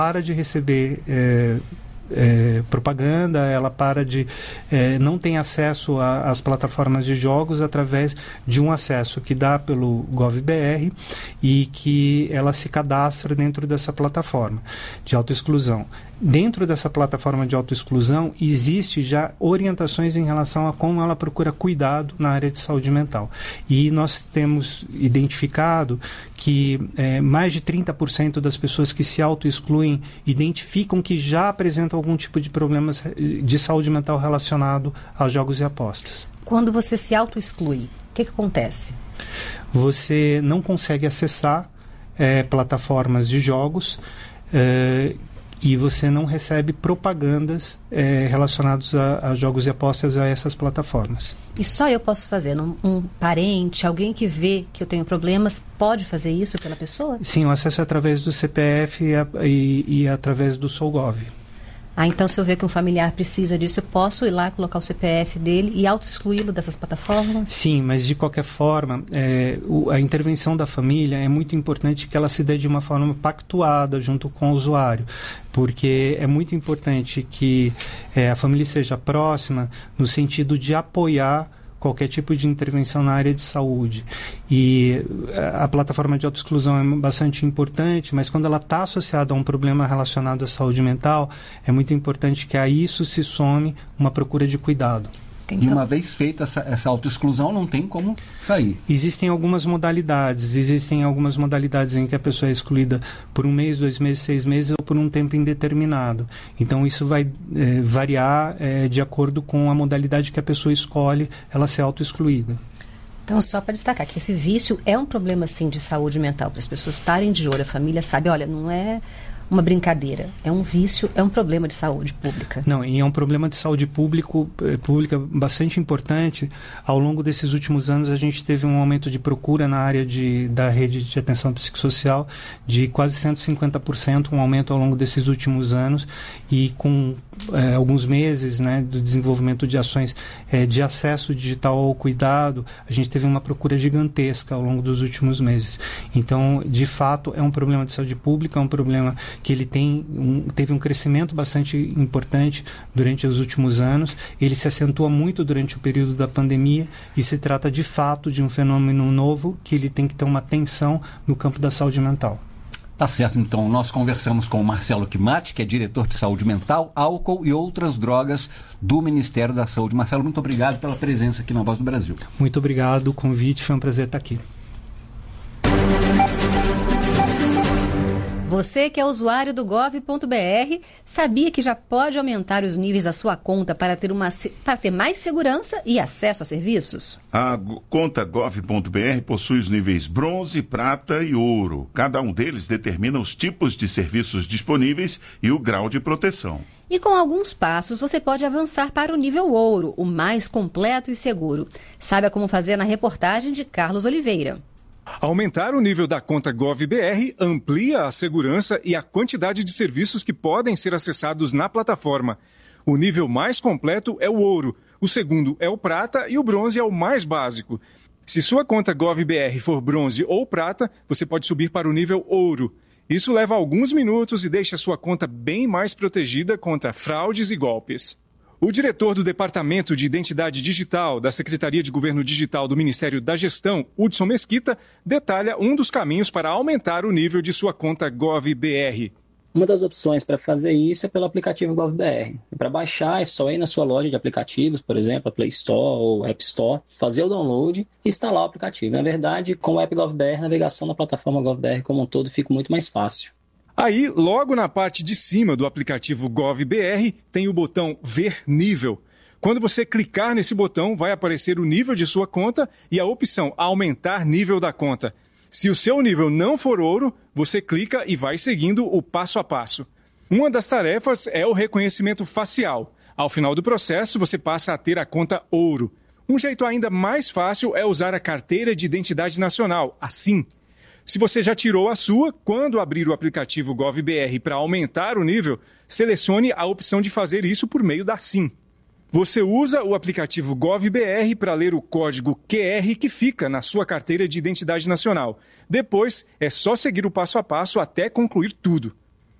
para de receber propaganda, ela para de não tem acesso às plataformas de jogos através de um acesso que dá pelo GovBR e que ela se cadastra dentro dessa plataforma de autoexclusão. Dentro dessa plataforma de autoexclusão existe já orientações em relação a como ela procura cuidado na área de saúde mental. E nós temos identificado que mais de 30% das pessoas que se autoexcluem identificam que já apresentam algum tipo de problemas de saúde mental relacionado aos jogos e apostas. Quando você se autoexclui, o que acontece? Você não consegue acessar plataformas de jogos e você não recebe propagandas relacionadas a jogos e apostas a essas plataformas. E só eu posso fazer? Um parente, alguém que vê que eu tenho problemas, pode fazer isso pela pessoa? Sim, o acesso é através do CPF e através do SouGov. Então se eu ver que um familiar precisa disso, eu posso ir lá, colocar o CPF dele e auto-excluí-lo dessas plataformas? Sim, mas de qualquer forma, a intervenção da família é muito importante que ela se dê de uma forma pactuada junto com o usuário, porque é muito importante que a família seja próxima no sentido de apoiar qualquer tipo de intervenção na área de saúde. E a plataforma de autoexclusão é bastante importante, mas quando ela está associada a um problema relacionado à saúde mental, é muito importante que a isso se some uma procura de cuidado. E uma vez feita essa autoexclusão, não tem como sair. Existem algumas modalidades em que a pessoa é excluída por 1 mês, 2 meses, 6 meses ou por um tempo indeterminado. Então isso vai variar de acordo com a modalidade que a pessoa escolhe ela ser autoexcluída. Então, só para destacar que esse vício é um problema, sim, de saúde mental, para as pessoas estarem de olho, a família sabe, olha, não é uma brincadeira, é um vício, é um problema de saúde pública. Não, e é um problema de saúde pública bastante importante. Ao longo desses últimos anos, a gente teve um aumento de procura na área da rede de atenção psicossocial de quase 150%, um aumento ao longo desses últimos anos, e com alguns meses do desenvolvimento de ações de acesso digital ao cuidado, a gente teve uma procura gigantesca ao longo dos últimos meses. Então, de fato, é um problema de saúde pública, é um problema que ele teve um crescimento bastante importante durante os últimos anos. Ele se acentua muito durante o período da pandemia e se trata de fato de um fenômeno novo que ele tem que ter uma atenção no campo da saúde mental. Tá certo, então. Nós conversamos com o Marcelo Quimati, que é diretor de saúde mental, álcool e outras drogas do Ministério da Saúde. Marcelo, muito obrigado pela presença aqui na Voz do Brasil. Muito obrigado, o convite, foi um prazer estar aqui. Você que é usuário do gov.br, sabia que já pode aumentar os níveis da sua conta para ter mais segurança e acesso a serviços? A conta gov.br possui os níveis bronze, prata e ouro. Cada um deles determina os tipos de serviços disponíveis e o grau de proteção. E com alguns passos você pode avançar para o nível ouro, o mais completo e seguro. Saiba como fazer na reportagem de Carlos Oliveira. Aumentar o nível da conta GovBR amplia a segurança e a quantidade de serviços que podem ser acessados na plataforma. O nível mais completo é o ouro, o segundo é o prata e o bronze é o mais básico. Se sua conta GovBR for bronze ou prata, você pode subir para o nível ouro. Isso leva alguns minutos e deixa sua conta bem mais protegida contra fraudes e golpes. O diretor do Departamento de Identidade Digital da Secretaria de Governo Digital do Ministério da Gestão, Hudson Mesquita, detalha um dos caminhos para aumentar o nível de sua conta GovBR. Uma das opções para fazer isso é pelo aplicativo GovBR. Para baixar é só ir na sua loja de aplicativos, por exemplo, a Play Store ou App Store, fazer o download e instalar o aplicativo. Na verdade, com o app GovBR, a navegação na plataforma GovBR como um todo fica muito mais fácil. Aí, logo na parte de cima do aplicativo GovBR, tem o botão Ver Nível. Quando você clicar nesse botão, vai aparecer o nível de sua conta e a opção Aumentar Nível da Conta. Se o seu nível não for ouro, você clica e vai seguindo o passo a passo. Uma das tarefas é o reconhecimento facial. Ao final do processo, você passa a ter a conta ouro. Um jeito ainda mais fácil é usar a Carteira de Identidade Nacional, a SIM. Se você já tirou a sua, quando abrir o aplicativo GovBR para aumentar o nível, selecione a opção de fazer isso por meio da SIM. Você usa o aplicativo GovBR para ler o código QR que fica na sua carteira de identidade nacional. Depois, é só seguir o passo a passo até concluir tudo.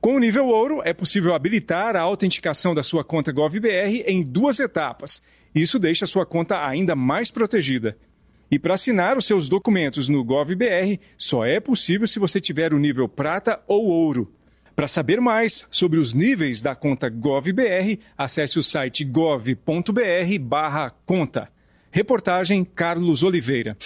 Com o nível ouro, é possível habilitar a autenticação da sua conta GovBR em 2 etapas. Isso deixa a sua conta ainda mais protegida. E para assinar os seus documentos no GovBR, só é possível se você tiver o nível prata ou ouro. Para saber mais sobre os níveis da conta GovBR, acesse o site gov.br/conta. Reportagem Carlos Oliveira.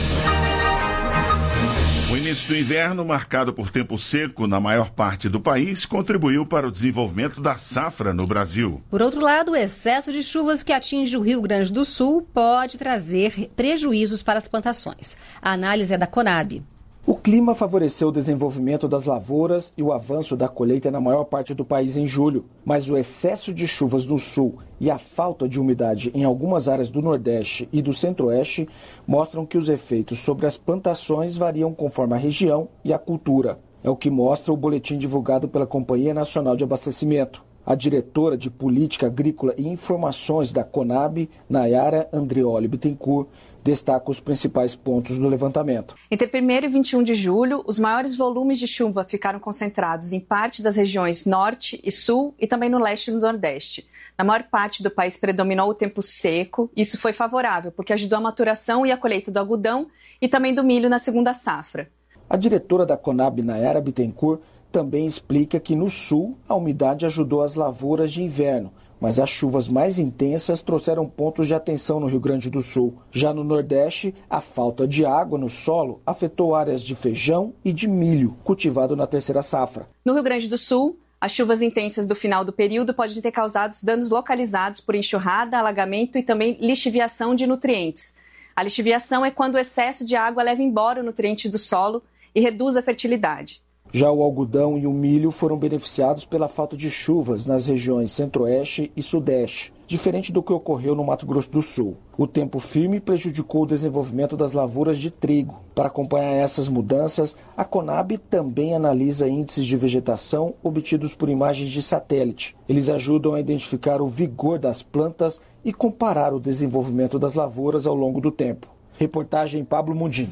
O início do inverno, marcado por tempo seco na maior parte do país, contribuiu para o desenvolvimento da safra no Brasil. Por outro lado, o excesso de chuvas que atinge o Rio Grande do Sul pode trazer prejuízos para as plantações. A análise é da Conab. O clima favoreceu o desenvolvimento das lavouras e o avanço da colheita na maior parte do país em julho, mas o excesso de chuvas no sul e a falta de umidade em algumas áreas do Nordeste e do Centro-Oeste mostram que os efeitos sobre as plantações variam conforme a região e a cultura. É o que mostra o boletim divulgado pela Companhia Nacional de Abastecimento. A diretora de Política Agrícola e Informações da Conab, Nayara Andrioli Bittencourt, destaca os principais pontos do levantamento. Entre 1º e 21 de julho, os maiores volumes de chuva ficaram concentrados em parte das regiões Norte e Sul e também no Leste e no Nordeste. Na maior parte do país predominou o tempo seco. Isso foi favorável, porque ajudou a maturação e a colheita do algodão e também do milho na segunda safra. A diretora da Conab, Nayara Bittencourt, também explica que no Sul a umidade ajudou as lavouras de inverno, mas as chuvas mais intensas trouxeram pontos de atenção no Rio Grande do Sul. Já no Nordeste, a falta de água no solo afetou áreas de feijão e de milho, cultivado na terceira safra. No Rio Grande do Sul, as chuvas intensas do final do período podem ter causado danos localizados por enxurrada, alagamento e também lixiviação de nutrientes. A lixiviação é quando o excesso de água leva embora o nutriente do solo e reduz a fertilidade. Já o algodão e o milho foram beneficiados pela falta de chuvas nas regiões Centro-Oeste e Sudeste, diferente do que ocorreu no Mato Grosso do Sul. O tempo firme prejudicou o desenvolvimento das lavouras de trigo. Para acompanhar essas mudanças, a Conab também analisa índices de vegetação obtidos por imagens de satélite. Eles ajudam a identificar o vigor das plantas e comparar o desenvolvimento das lavouras ao longo do tempo. Reportagem Pablo Mundim.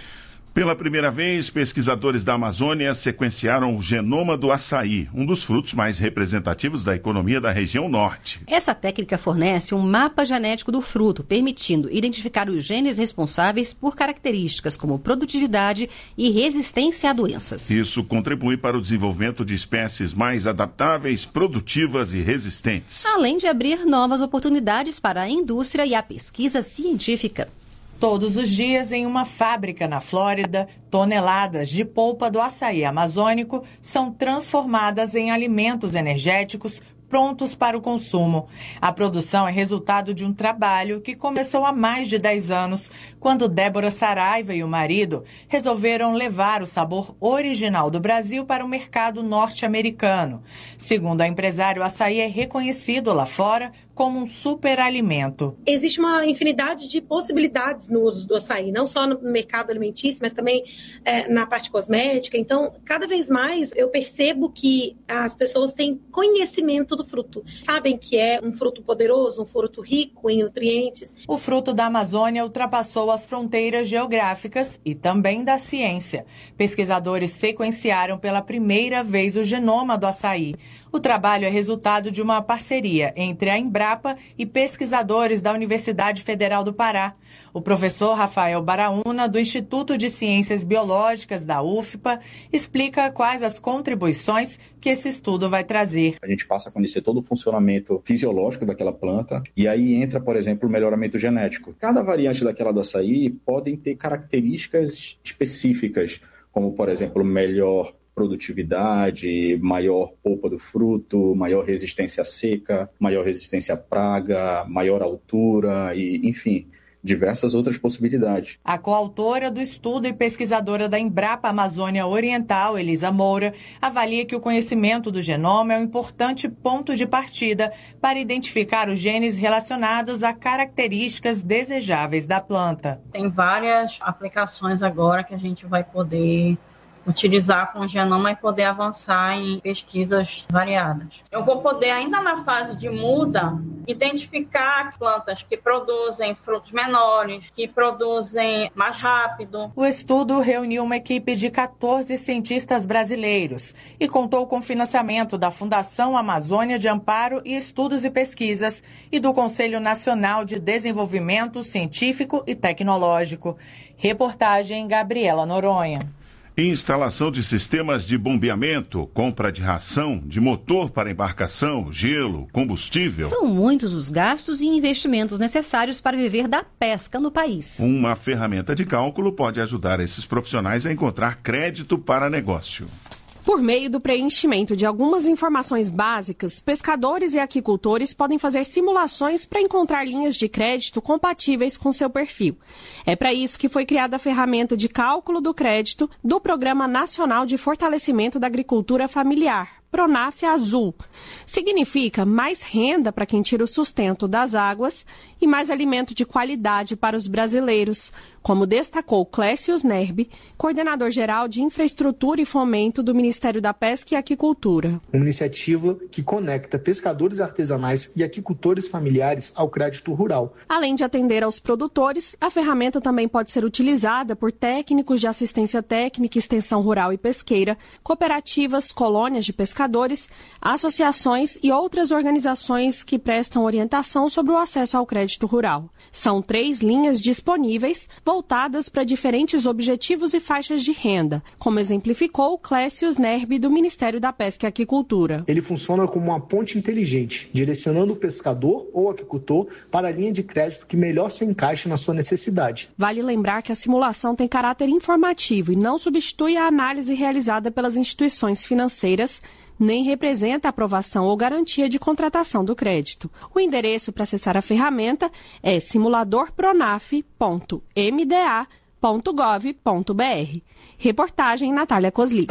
Pela primeira vez, pesquisadores da Amazônia sequenciaram o genoma do açaí, um dos frutos mais representativos da economia da região norte. Essa técnica fornece um mapa genético do fruto, permitindo identificar os genes responsáveis por características como produtividade e resistência a doenças. Isso contribui para o desenvolvimento de espécies mais adaptáveis, produtivas e resistentes. Além de abrir novas oportunidades para a indústria e a pesquisa científica. Todos os dias, em uma fábrica na Flórida, toneladas de polpa do açaí amazônico são transformadas em alimentos energéticos prontos para o consumo. A produção é resultado de um trabalho que começou há mais de 10 anos, quando Débora Saraiva e o marido resolveram levar o sabor original do Brasil para o mercado norte-americano. Segundo a empresária, o açaí é reconhecido lá fora como um superalimento. Existe uma infinidade de possibilidades no uso do açaí, não só no mercado alimentício, mas também na parte cosmética. Então, cada vez mais eu percebo que as pessoas têm conhecimento do fruto. Sabem que é um fruto poderoso, um fruto rico em nutrientes. O fruto da Amazônia ultrapassou as fronteiras geográficas e também da ciência. Pesquisadores sequenciaram pela primeira vez o genoma do açaí. O trabalho é resultado de uma parceria entre a Embrapa e pesquisadores da Universidade Federal do Pará. O professor Rafael Baraúna, do Instituto de Ciências Biológicas da UFPA, explica quais as contribuições que esse estudo vai trazer. A gente passa a conhecer todo o funcionamento fisiológico daquela planta e aí entra, por exemplo, o melhoramento genético. Cada variante daquela do açaí podem ter características específicas, como, por exemplo, melhor produtividade, maior polpa do fruto, maior resistência à seca, maior resistência à praga, maior altura e, enfim, diversas outras possibilidades. A coautora do estudo e pesquisadora da Embrapa Amazônia Oriental, Elisa Moura, avalia que o conhecimento do genoma é um importante ponto de partida para identificar os genes relacionados a características desejáveis da planta. Tem várias aplicações agora que a gente vai poder utilizar com o genoma e poder avançar em pesquisas variadas. Eu vou poder, ainda na fase de muda, identificar plantas que produzem frutos menores, que produzem mais rápido. O estudo reuniu uma equipe de 14 cientistas brasileiros e contou com financiamento da Fundação Amazônia de Amparo e Estudos e Pesquisas e do Conselho Nacional de Desenvolvimento Científico e Tecnológico. Reportagem Gabriela Noronha. Instalação de sistemas de bombeamento, compra de ração, de motor para embarcação, gelo, combustível. São muitos os gastos e investimentos necessários para viver da pesca no país. Uma ferramenta de cálculo pode ajudar esses profissionais a encontrar crédito para negócio. Por meio do preenchimento de algumas informações básicas, pescadores e aquicultores podem fazer simulações para encontrar linhas de crédito compatíveis com seu perfil. É para isso que foi criada a ferramenta de cálculo do crédito do Programa Nacional de Fortalecimento da Agricultura Familiar, Pronaf Azul. Significa mais renda para quem tira o sustento das águas e mais alimento de qualidade para os brasileiros, como destacou Clécio Nerbi, coordenador-geral de Infraestrutura e Fomento do Ministério da Pesca e Aquicultura. Uma iniciativa que conecta pescadores artesanais e aquicultores familiares ao crédito rural. Além de atender aos produtores, a ferramenta também pode ser utilizada por técnicos de assistência técnica, extensão rural e pesqueira, cooperativas, colônias de pescadores, associações e outras organizações que prestam orientação sobre o acesso ao crédito rural. São 3 linhas disponíveis, voltadas para diferentes objetivos e faixas de renda, como exemplificou Clécio Nerbi, do Ministério da Pesca e Aquicultura. Ele funciona como uma ponte inteligente, direcionando o pescador ou aquicultor para a linha de crédito que melhor se encaixe na sua necessidade. Vale lembrar que a simulação tem caráter informativo e não substitui a análise realizada pelas instituições financeiras, nem representa aprovação ou garantia de contratação do crédito. O endereço para acessar a ferramenta é simuladorpronaf.mda.gov.br. Reportagem Natália Cosli.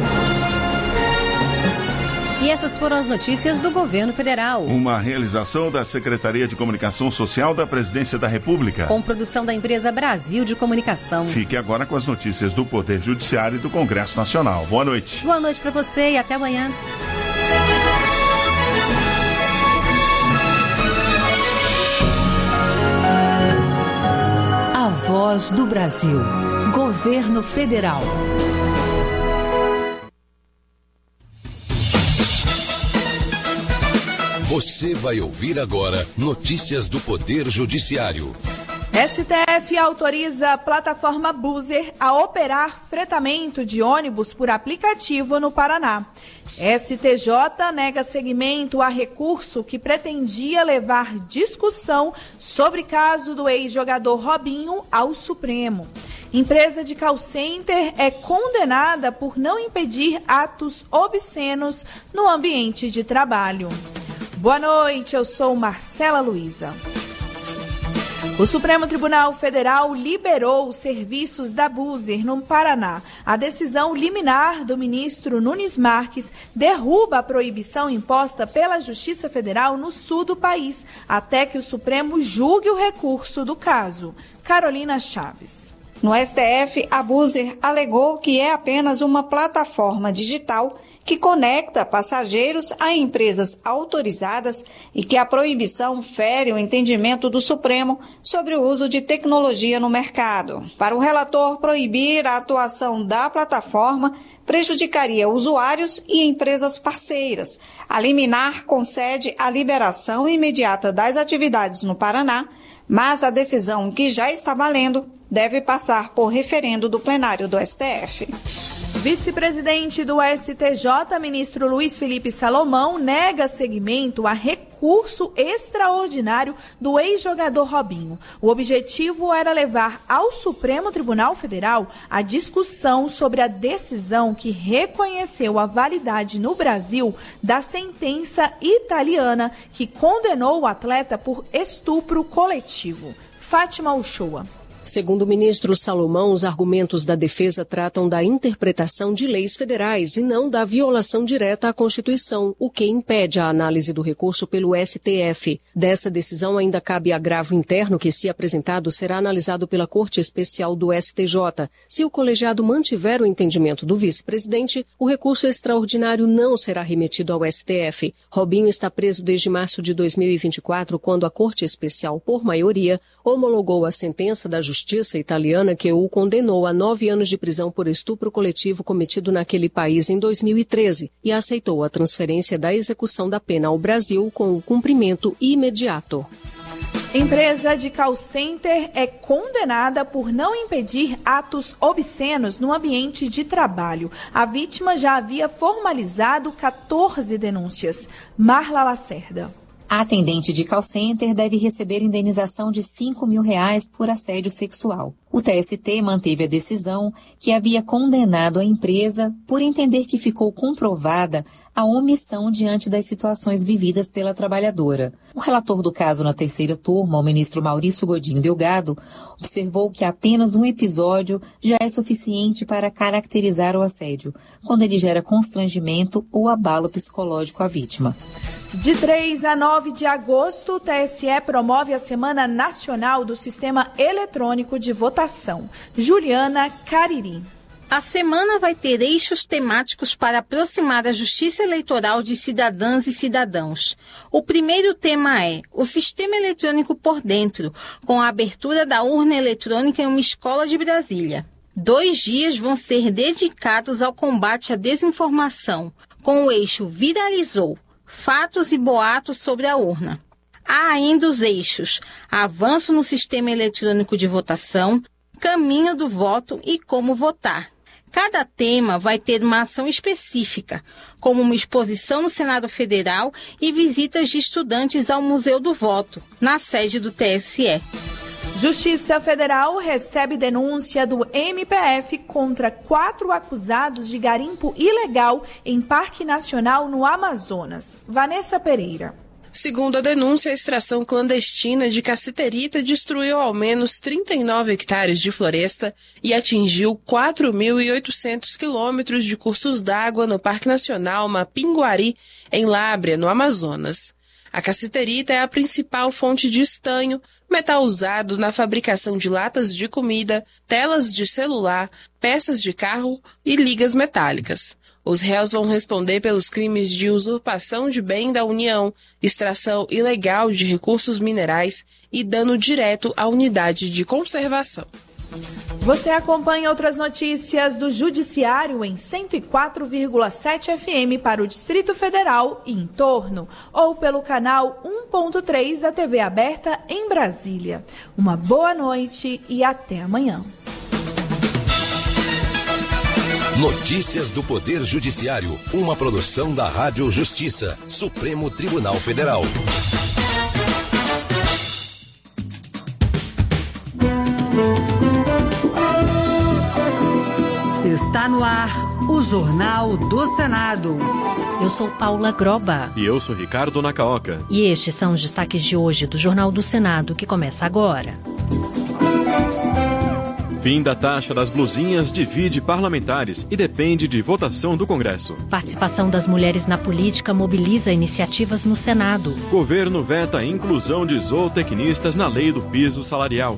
E essas foram as notícias do Governo Federal. Uma realização da Secretaria de Comunicação Social da Presidência da República. Com produção da empresa Brasil de Comunicação. Fique agora com as notícias do Poder Judiciário e do Congresso Nacional. Boa noite. Boa noite para você e até amanhã. A Voz do Brasil. Governo Federal. Você vai ouvir agora notícias do Poder Judiciário. STF autoriza a plataforma Buser a operar fretamento de ônibus por aplicativo no Paraná. STJ nega seguimento a recurso que pretendia levar discussão sobre caso do ex-jogador Robinho ao Supremo. Empresa de call center é condenada por não impedir atos obscenos no ambiente de trabalho. Boa noite, eu sou Marcela Luiza. O Supremo Tribunal Federal liberou os serviços da Buser no Paraná. A decisão liminar do ministro Nunes Marques derruba a proibição imposta pela Justiça Federal no sul do país, até que o Supremo julgue o recurso do caso. Carolina Chaves. No STF, a Buser alegou que é apenas uma plataforma digital que conecta passageiros a empresas autorizadas e que a proibição fere o entendimento do Supremo sobre o uso de tecnologia no mercado. Para o relator, proibir a atuação da plataforma prejudicaria usuários e empresas parceiras. A liminar concede a liberação imediata das atividades no Paraná, mas a decisão que já está valendo deve passar por referendo do plenário do STF. Vice-presidente do STJ, ministro Luiz Felipe Salomão, nega seguimento a recurso extraordinário do ex-jogador Robinho. O objetivo era levar ao Supremo Tribunal Federal a discussão sobre a decisão que reconheceu a validade no Brasil da sentença italiana que condenou o atleta por estupro coletivo. Fátima Uchoa. Segundo o ministro Salomão, os argumentos da defesa tratam da interpretação de leis federais e não da violação direta à Constituição, o que impede a análise do recurso pelo STF. Dessa decisão ainda cabe agravo interno que, se apresentado, será analisado pela Corte Especial do STJ. Se o colegiado mantiver o entendimento do vice-presidente, o recurso extraordinário não será remetido ao STF. Robinho está preso desde março de 2024, quando a Corte Especial, por maioria, homologou a sentença da Justiça italiana que o condenou a 9 anos de prisão por estupro coletivo cometido naquele país em 2013 e aceitou a transferência da execução da pena ao Brasil com o cumprimento imediato. Empresa de call center é condenada por não impedir atos obscenos no ambiente de trabalho. A vítima já havia formalizado 14 denúncias. Marla Lacerda. A atendente de call center deve receber indenização de R$5 mil por assédio sexual. O TST manteve a decisão que havia condenado a empresa por entender que ficou comprovada a omissão diante das situações vividas pela trabalhadora. O relator do caso na terceira turma, o ministro Maurício Godinho Delgado, observou que apenas um episódio já é suficiente para caracterizar o assédio, quando ele gera constrangimento ou abalo psicológico à vítima. De 3 a 9 de agosto, o TSE promove a Semana Nacional do Sistema Eletrônico de Votação. Juliana Cariri. A semana vai ter eixos temáticos para aproximar a justiça eleitoral de cidadãs e cidadãos. O primeiro tema é o sistema eletrônico por dentro, com a abertura da urna eletrônica em uma escola de Brasília. 2 dias vão ser dedicados ao combate à desinformação, com o eixo Viralizou, fatos e boatos sobre a urna. Há ainda os eixos avanço no sistema eletrônico de votação, caminho do voto e como votar. Cada tema vai ter uma ação específica, como uma exposição no Senado Federal e visitas de estudantes ao Museu do Voto, na sede do TSE. Justiça Federal recebe denúncia do MPF contra 4 acusados de garimpo ilegal em Parque Nacional no Amazonas. Vanessa Pereira. Segundo a denúncia, a extração clandestina de cassiterita destruiu ao menos 39 hectares de floresta e atingiu 4.800 quilômetros de cursos d'água no Parque Nacional Mapinguari, em Lábrea, no Amazonas. A cassiterita é a principal fonte de estanho, metal usado na fabricação de latas de comida, telas de celular, peças de carro e ligas metálicas. Os réus vão responder pelos crimes de usurpação de bem da União, extração ilegal de recursos minerais e dano direto à unidade de conservação. Você acompanha outras notícias do Judiciário em 104,7 FM para o Distrito Federal e em torno, ou pelo canal 1.3 da TV aberta em Brasília. Uma boa noite e até amanhã. Notícias do Poder Judiciário, uma produção da Rádio Justiça, Supremo Tribunal Federal. Está no ar o Jornal do Senado. Eu sou Paula Groba. E eu sou Ricardo Nacaoca. E estes são os destaques de hoje do Jornal do Senado, que começa agora. Fim da taxa das blusinhas divide parlamentares e depende de votação do Congresso. Participação das mulheres na política mobiliza iniciativas no Senado. Governo veta a inclusão de zootecnistas na lei do piso salarial.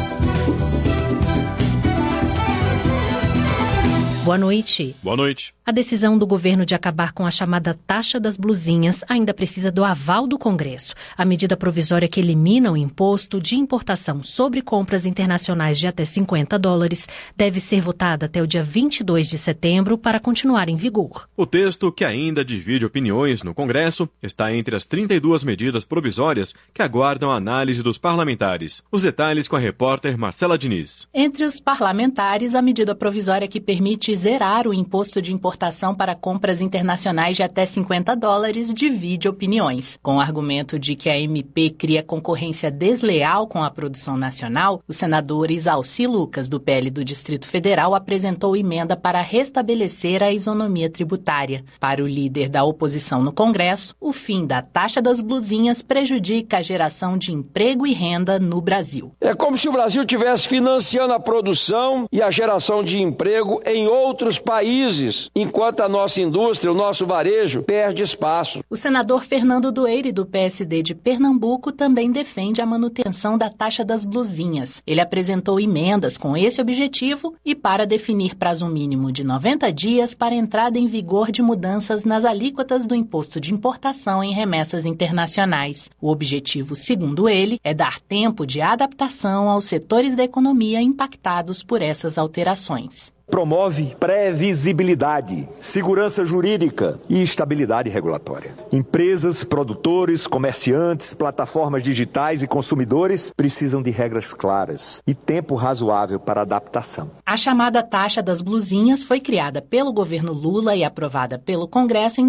Boa noite. Boa noite. A decisão do governo de acabar com a chamada taxa das blusinhas ainda precisa do aval do Congresso. A medida provisória que elimina o imposto de importação sobre compras internacionais de até $50 deve ser votada até o dia 22 de setembro para continuar em vigor. O texto, que ainda divide opiniões no Congresso, está entre as 32 medidas provisórias que aguardam a análise dos parlamentares. Os detalhes com a repórter Marcela Diniz. Entre os parlamentares, a medida provisória que permite zerar o imposto de importação importação para compras internacionais de até $50, divide opiniões. Com o argumento de que a MP cria concorrência desleal com a produção nacional, o senador Isalci Lucas, do PL do Distrito Federal, apresentou emenda para restabelecer a isonomia tributária. Para o líder da oposição no Congresso, o fim da taxa das blusinhas prejudica a geração de emprego e renda no Brasil. É como se o Brasil estivesse financiando a produção e a geração de emprego em outros países, enquanto a nossa indústria, o nosso varejo, perde espaço. O senador Fernando Doeire, do PSD de Pernambuco, também defende a manutenção da taxa das blusinhas. Ele apresentou emendas com esse objetivo e para definir prazo mínimo de 90 dias para entrada em vigor de mudanças nas alíquotas do imposto de importação em remessas internacionais. O objetivo, segundo ele, é dar tempo de adaptação aos setores da economia impactados por essas alterações. Promove previsibilidade, segurança jurídica e estabilidade regulatória. Empresas, produtores, comerciantes, plataformas digitais e consumidores precisam de regras claras e tempo razoável para adaptação. A chamada taxa das blusinhas foi criada pelo governo Lula e aprovada pelo Congresso em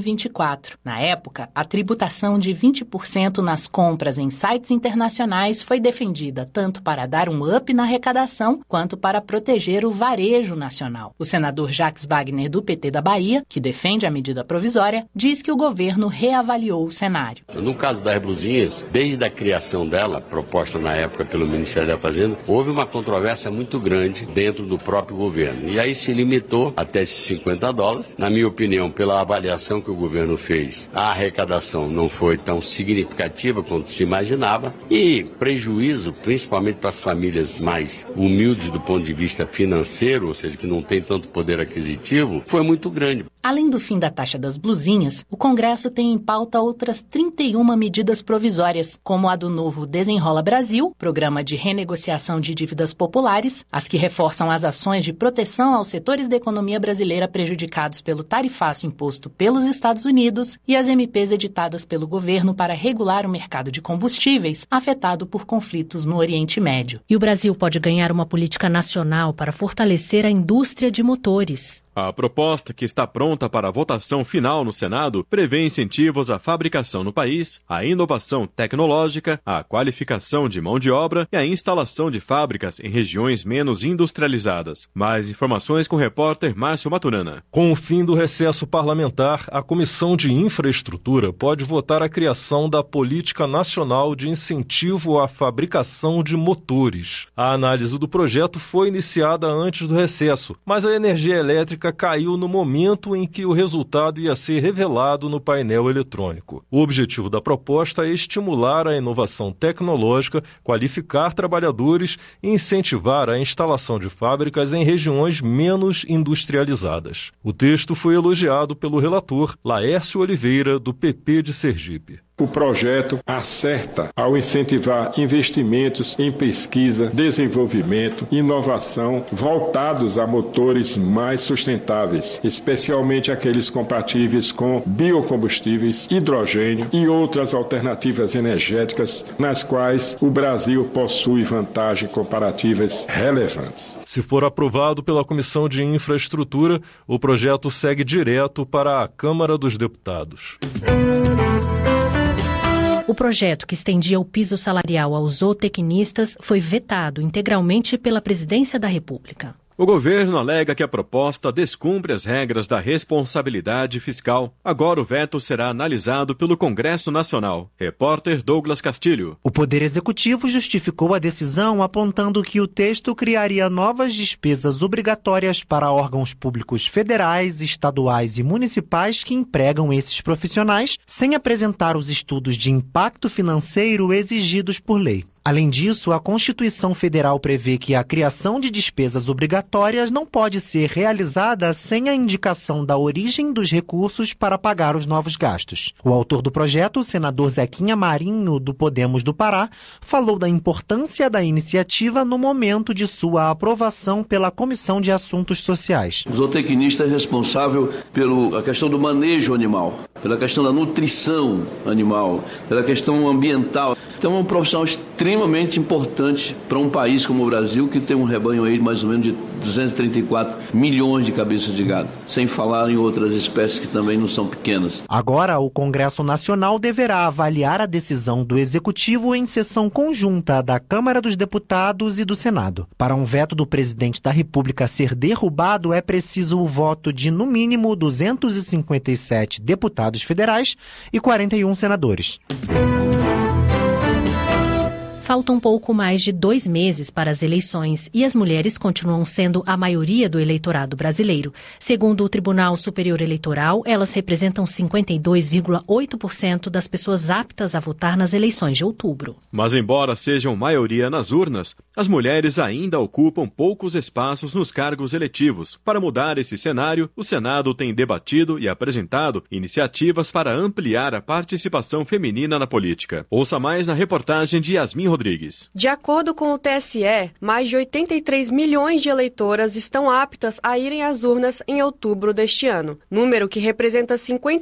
2024. Na época, a tributação de 20% nas compras em sites internacionais foi defendida tanto para dar um up na arrecadação quanto para proteger o varejo nacional. O senador Jacques Wagner, do PT da Bahia, que defende a medida provisória, diz que o governo reavaliou o cenário. No caso das blusinhas, desde a criação dela, proposta na época pelo Ministério da Fazenda, houve uma controvérsia muito grande dentro do próprio governo. E aí se limitou até esses $50. Na minha opinião, pela avaliação que o governo fez, a arrecadação não foi tão significativa quanto se imaginava e prejuízo, principalmente para as famílias mais humildes do ponto de vista financeiro, ou seja, que não tem tanto poder aquisitivo, foi muito grande. Além do fim da taxa das blusinhas, o Congresso tem em pauta outras 31 medidas provisórias, como a do novo Desenrola Brasil, programa de renegociação de dívidas populares, as que reforçam as ações de proteção aos setores da economia brasileira prejudicados pelo tarifaço imposto pelos Estados Unidos e as MPs editadas pelo governo para regular o mercado de combustíveis, afetado por conflitos no Oriente Médio. E o Brasil pode ganhar uma política nacional para fortalecer a indústria de motores. A proposta, que está pronta para a votação final no Senado, prevê incentivos à fabricação no país, à inovação tecnológica, à qualificação de mão de obra e à instalação de fábricas em regiões menos industrializadas. Mais informações com o repórter Márcio Maturana. Com o fim do recesso parlamentar, a Comissão de Infraestrutura pode votar a criação da Política Nacional de Incentivo à Fabricação de Motores. A análise do projeto foi iniciada antes do recesso, mas a energia elétrica caiu no momento em que o resultado ia ser revelado no painel eletrônico. O objetivo da proposta é estimular a inovação tecnológica, qualificar trabalhadores e incentivar a instalação de fábricas em regiões menos industrializadas. O texto foi elogiado pelo relator Laércio Oliveira, do PP de Sergipe. O projeto acerta ao incentivar investimentos em pesquisa, desenvolvimento e inovação voltados a motores mais sustentáveis, especialmente aqueles compatíveis com biocombustíveis, hidrogênio e outras alternativas energéticas, nas quais o Brasil possui vantagens comparativas relevantes. Se for aprovado pela Comissão de Infraestrutura, o projeto segue direto para a Câmara dos Deputados. O projeto que estendia o piso salarial aos zootecnistas foi vetado integralmente pela Presidência da República. O governo alega que a proposta descumpre as regras da responsabilidade fiscal. Agora o veto será analisado pelo Congresso Nacional. Repórter Douglas Castilho. O Poder Executivo justificou a decisão apontando que o texto criaria novas despesas obrigatórias para órgãos públicos federais, estaduais e municipais que empregam esses profissionais, sem apresentar os estudos de impacto financeiro exigidos por lei. Além disso, a Constituição Federal prevê que a criação de despesas obrigatórias não pode ser realizada sem a indicação da origem dos recursos para pagar os novos gastos. O autor do projeto, o senador Zequinha Marinho, do Podemos do Pará, falou da importância da iniciativa no momento de sua aprovação pela Comissão de Assuntos Sociais. O zootecnista é responsável pela questão do manejo animal, pela questão da nutrição animal, pela questão ambiental. Então é um profissional extremamente importante para um país como o Brasil, que tem um rebanho aí de mais ou menos de 234 milhões de cabeças de gado, sem falar em outras espécies que também não são pequenas. Agora, o Congresso Nacional deverá avaliar a decisão do Executivo em sessão conjunta da Câmara dos Deputados e do Senado. Para um veto do presidente da República ser derrubado, é preciso o voto de, no mínimo, 257 deputados federais e 41 senadores. Faltam pouco mais de 2 meses para as eleições e as mulheres continuam sendo a maioria do eleitorado brasileiro. Segundo o Tribunal Superior Eleitoral, elas representam 52,8% das pessoas aptas a votar nas eleições de outubro. Mas embora sejam maioria nas urnas, as mulheres ainda ocupam poucos espaços nos cargos eletivos. Para mudar esse cenário, o Senado tem debatido e apresentado iniciativas para ampliar a participação feminina na política. Ouça mais na reportagem de Yasmin Rodrigues. De acordo com o TSE, mais de 83 milhões de eleitoras estão aptas a irem às urnas em outubro deste ano, número que representa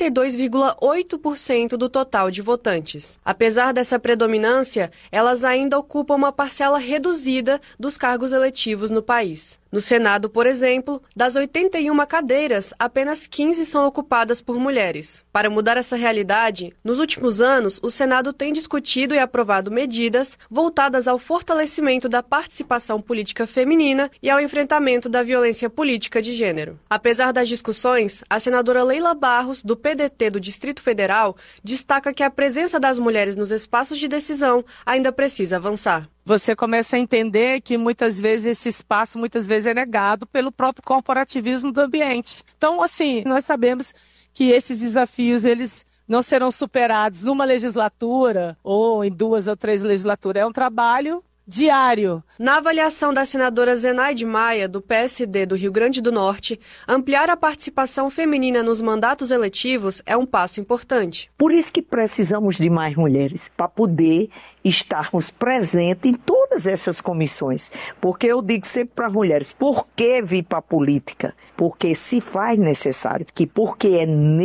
52,8% do total de votantes. Apesar dessa predominância, elas ainda ocupam uma parcela reduzida dos cargos eletivos no país. No Senado, por exemplo, das 81 cadeiras, apenas 15 são ocupadas por mulheres. Para mudar essa realidade, nos últimos anos, o Senado tem discutido e aprovado medidas voltadas ao fortalecimento da participação política feminina e ao enfrentamento da violência política de gênero. Apesar das discussões, a senadora Leila Barros, do PDT do Distrito Federal, destaca que a presença das mulheres nos espaços de decisão ainda precisa avançar. Você começa a entender que muitas vezes esse espaço é negado pelo próprio corporativismo do ambiente. Então, assim, nós sabemos que esses desafios, eles não serão superados numa legislatura ou em 2 ou 3 legislaturas. É um trabalho diário. Na avaliação da senadora Zenaide Maia, do PSD do Rio Grande do Norte, ampliar a participação feminina nos mandatos eletivos é um passo importante. Por isso que precisamos de mais mulheres, para poder estarmos presentes em todas essas comissões. Porque eu digo sempre para as mulheres, por que vir para a política? Porque se faz necessário, porque é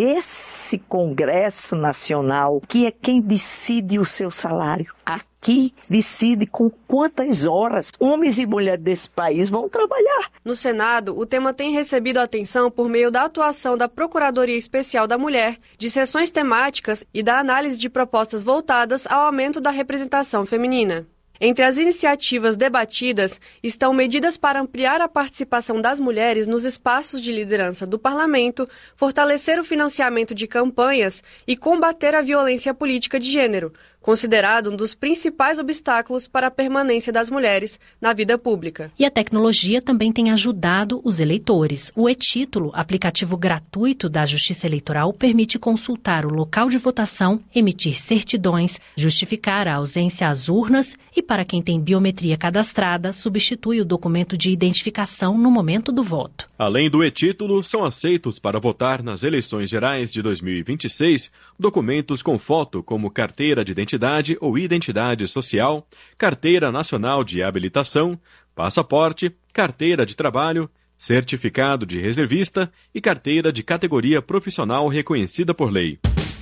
nesse Congresso Nacional que é quem decide o seu salário. Aqui decide com quantas horas homens e mulheres desse país vão trabalhar. No Senado, o tema tem recebido atenção por meio da atuação da Procuradoria Especial da Mulher, de sessões temáticas e da análise de propostas voltadas ao aumento da representação feminina. Entre as iniciativas debatidas estão medidas para ampliar a participação das mulheres nos espaços de liderança do parlamento, fortalecer o financiamento de campanhas e combater a violência política de gênero, considerado um dos principais obstáculos para a permanência das mulheres na vida pública. E a tecnologia também tem ajudado os eleitores. O e-Título, aplicativo gratuito da Justiça Eleitoral, permite consultar o local de votação, emitir certidões, justificar a ausência às urnas e, para quem tem biometria cadastrada, substitui o documento de identificação no momento do voto. Além do e-Título, são aceitos para votar nas eleições gerais de 2026 documentos com foto como carteira de identidade ou identidade social, carteira nacional de habilitação, passaporte, carteira de trabalho, certificado de reservista e carteira de categoria profissional reconhecida por lei.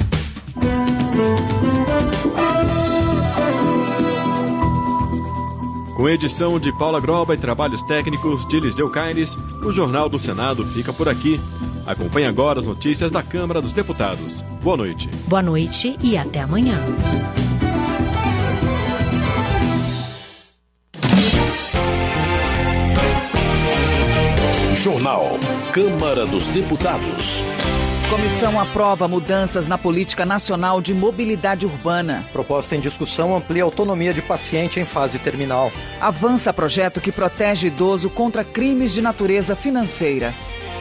Com edição de Paula Groba e trabalhos técnicos de Eliseu Caires, o Jornal do Senado fica por aqui. Acompanhe agora as notícias da Câmara dos Deputados. Boa noite. Boa noite e até amanhã. Jornal Câmara dos Deputados. Comissão aprova mudanças na Política Nacional de Mobilidade Urbana. Proposta em discussão amplia a autonomia de paciente em fase terminal. Avança projeto que protege idoso contra crimes de natureza financeira.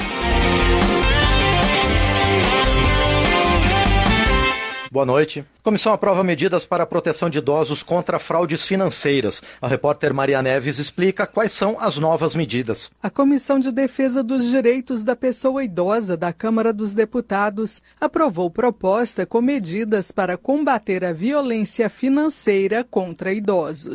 Boa noite. Comissão aprova medidas para a proteção de idosos contra fraudes financeiras. A repórter Maria Neves explica quais são as novas medidas. A Comissão de Defesa dos Direitos da Pessoa Idosa da Câmara dos Deputados aprovou proposta com medidas para combater a violência financeira contra idosos.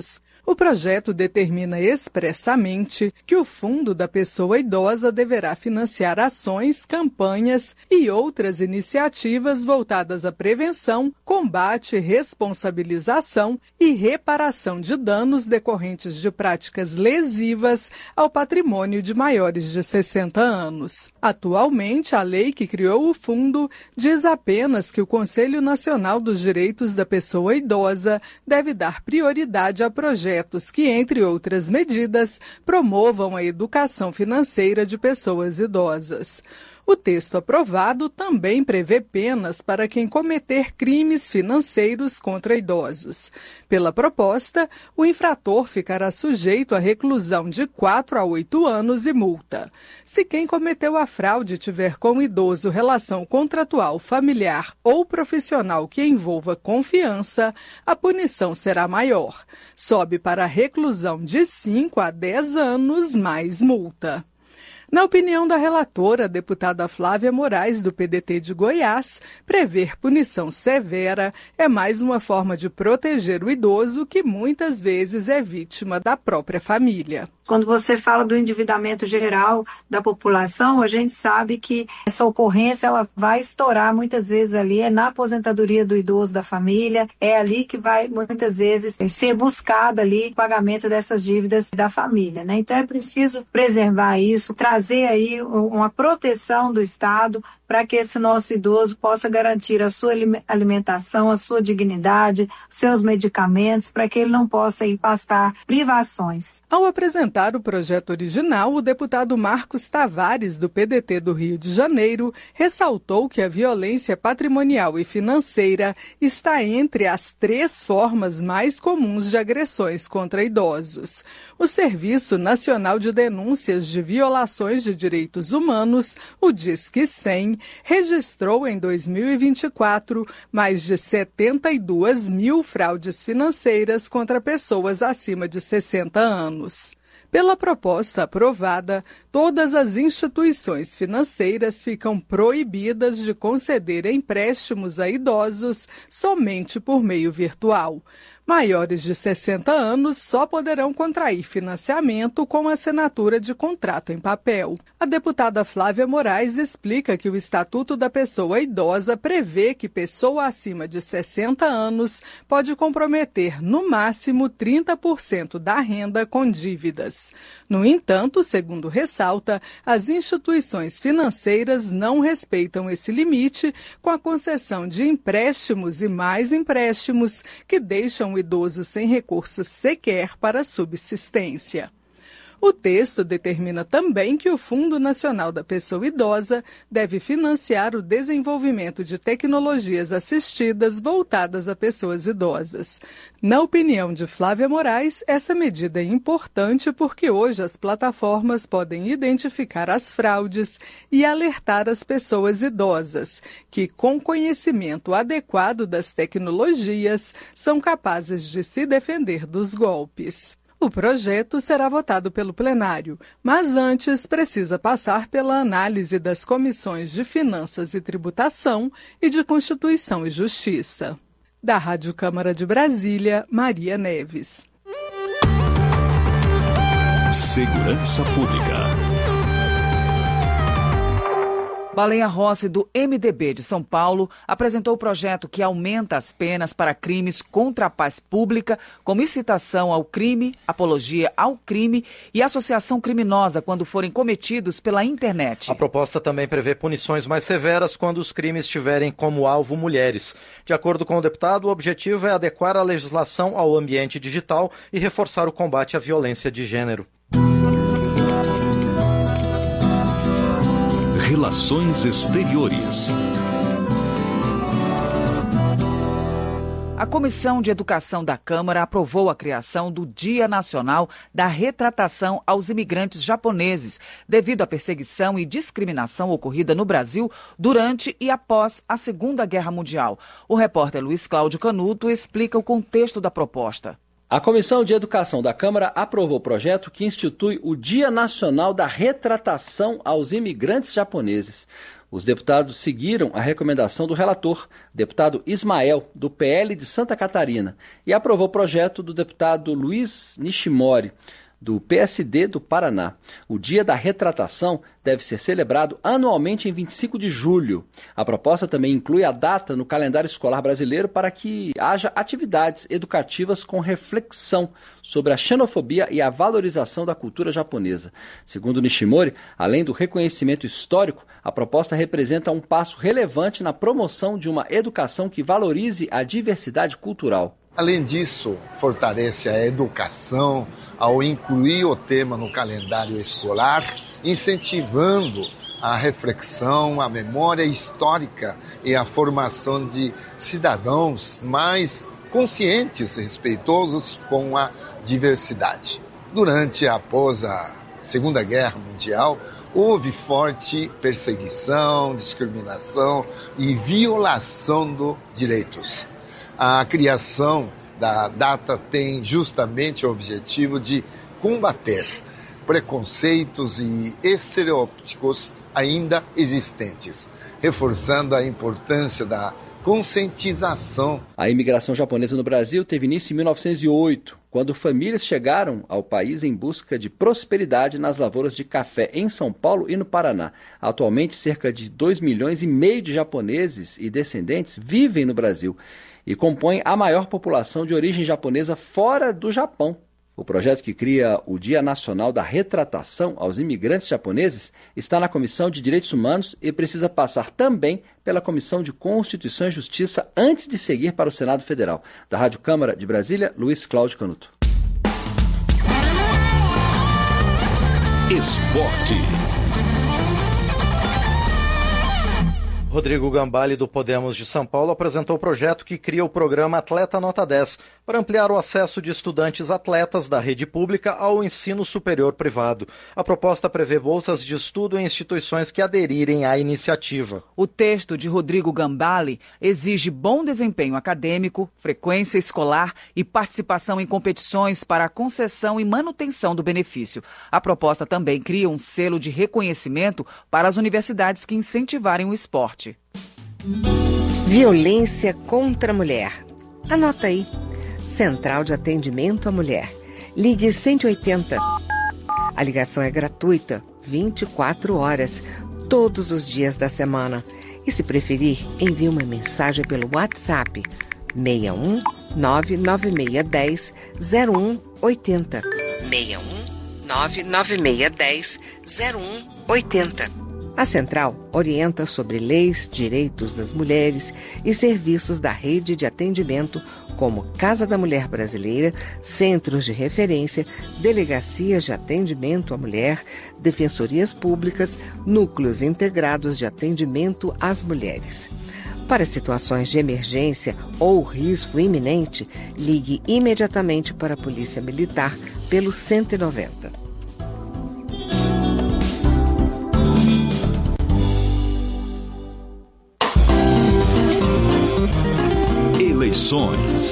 O projeto determina expressamente que o Fundo da Pessoa Idosa deverá financiar ações, campanhas e outras iniciativas voltadas à prevenção, combate, responsabilização e reparação de danos decorrentes de práticas lesivas ao patrimônio de maiores de 60 anos. Atualmente, a lei que criou o fundo diz apenas que o Conselho Nacional dos Direitos da Pessoa Idosa deve dar prioridade a projetos que, entre outras medidas, promovam a educação financeira de pessoas idosas. O texto aprovado também prevê penas para quem cometer crimes financeiros contra idosos. Pela proposta, o infrator ficará sujeito à reclusão de 4 a 8 anos e multa. Se quem cometeu a fraude tiver com o idoso relação contratual, familiar ou profissional que envolva confiança, a punição será maior. Sobe para a reclusão de 5 a 10 anos mais multa. Na opinião da relatora, a deputada Flávia Moraes, do PDT de Goiás, prever punição severa é mais uma forma de proteger o idoso que muitas vezes é vítima da própria família. Quando você fala do endividamento geral da população, a gente sabe que essa ocorrência ela vai estourar muitas vezes ali na aposentadoria do idoso da família, é ali que vai muitas vezes ser buscado ali o pagamento dessas dívidas da família, né? Então é preciso preservar isso, trazer aí uma proteção do Estado para que esse nosso idoso possa garantir a sua alimentação, a sua dignidade, seus medicamentos, para que ele não possa ir passar privações. Ao apresentar o projeto original, o deputado Marcos Tavares, do PDT do Rio de Janeiro, ressaltou que a violência patrimonial e financeira está entre as 3 formas mais comuns de agressões contra idosos. O Serviço Nacional de Denúncias de Violações de Direitos Humanos, o Disque 100, registrou em 2024 mais de 72 mil fraudes financeiras contra pessoas acima de 60 anos. Pela proposta aprovada, todas as instituições financeiras ficam proibidas de conceder empréstimos a idosos somente por meio virtual. Maiores de 60 anos só poderão contrair financiamento com assinatura de contrato em papel. A deputada Flávia Moraes explica que o Estatuto da Pessoa Idosa prevê que pessoa acima de 60 anos pode comprometer no máximo 30% da renda com dívidas. No entanto, segundo ressalta, as instituições financeiras não respeitam esse limite com a concessão de empréstimos e mais empréstimos que deixam o idoso sem recursos sequer para subsistência. O texto determina também que o Fundo Nacional da Pessoa Idosa deve financiar o desenvolvimento de tecnologias assistidas voltadas a pessoas idosas. Na opinião de Flávia Moraes, essa medida é importante porque hoje as plataformas podem identificar as fraudes e alertar as pessoas idosas, que, com conhecimento adequado das tecnologias, são capazes de se defender dos golpes. O projeto será votado pelo plenário, mas antes precisa passar pela análise das comissões de Finanças e Tributação e de Constituição e Justiça. Da Rádio Câmara de Brasília, Maria Neves. Segurança Pública. Baleia Rossi, do MDB de São Paulo, apresentou o projeto que aumenta as penas para crimes contra a paz pública, como incitação ao crime, apologia ao crime e associação criminosa quando forem cometidos pela internet. A proposta também prevê punições mais severas quando os crimes tiverem como alvo mulheres. De acordo com o deputado, o objetivo é adequar a legislação ao ambiente digital e reforçar o combate à violência de gênero. Relações Exteriores. A Comissão de Educação da Câmara aprovou a criação do Dia Nacional da Retratação aos Imigrantes Japoneses, devido à perseguição e discriminação ocorrida no Brasil durante e após a Segunda Guerra Mundial. O repórter Luiz Cláudio Canuto explica o contexto da proposta. A Comissão de Educação da Câmara aprovou o projeto que institui o Dia Nacional da Retratação aos Imigrantes Japoneses. Os deputados seguiram a recomendação do relator, deputado Ismael, do PL de Santa Catarina, e aprovou o projeto do deputado Luiz Nishimori, do PSD do Paraná. O Dia da Retratação deve ser celebrado anualmente em 25 de julho. A proposta também inclui a data no calendário escolar brasileiro para que haja atividades educativas com reflexão sobre a xenofobia e a valorização da cultura japonesa. Segundo Nishimori, além do reconhecimento histórico, a proposta representa um passo relevante na promoção de uma educação que valorize a diversidade cultural. Além disso, fortalece a educação ao incluir o tema no calendário escolar, incentivando a reflexão, a memória histórica e a formação de cidadãos mais conscientes e respeitosos com a diversidade. Durante e após a Segunda Guerra Mundial, houve forte perseguição, discriminação e violação dos direitos. A criação da data tem justamente o objetivo de combater preconceitos e estereótipos ainda existentes, reforçando a importância da conscientização. A imigração japonesa no Brasil teve início em 1908, quando famílias chegaram ao país em busca de prosperidade nas lavouras de café em São Paulo e no Paraná. Atualmente, cerca de 2,5 milhões de japoneses e descendentes vivem no Brasil e compõem a maior população de origem japonesa fora do Japão. O projeto que cria o Dia Nacional da Retratação aos imigrantes japoneses está na Comissão de Direitos Humanos e precisa passar também pela Comissão de Constituição e Justiça antes de seguir para o Senado Federal. Da Rádio Câmara de Brasília, Luiz Cláudio Canuto. Esporte. Rodrigo Gambale, do Podemos de São Paulo, apresentou o projeto que cria o programa Atleta Nota 10, para ampliar o acesso de estudantes atletas da rede pública ao ensino superior privado. A proposta prevê bolsas de estudo em instituições que aderirem à iniciativa. O texto de Rodrigo Gambale exige bom desempenho acadêmico, frequência escolar e participação em competições para a concessão e manutenção do benefício. A proposta também cria um selo de reconhecimento para as universidades que incentivarem o esporte. Violência contra a mulher. Anota aí. Central de Atendimento à Mulher. Ligue 180. A ligação é gratuita, 24 horas, todos os dias da semana. E se preferir, envie uma mensagem pelo WhatsApp 61 99610 0180. 61 99610 0180. A Central orienta sobre leis, direitos das mulheres e serviços da rede de atendimento como Casa da Mulher Brasileira, centros de referência, delegacias de atendimento à mulher, defensorias públicas, núcleos integrados de atendimento às mulheres. Para situações de emergência ou risco iminente, ligue imediatamente para a Polícia Militar pelo 190. Eleições.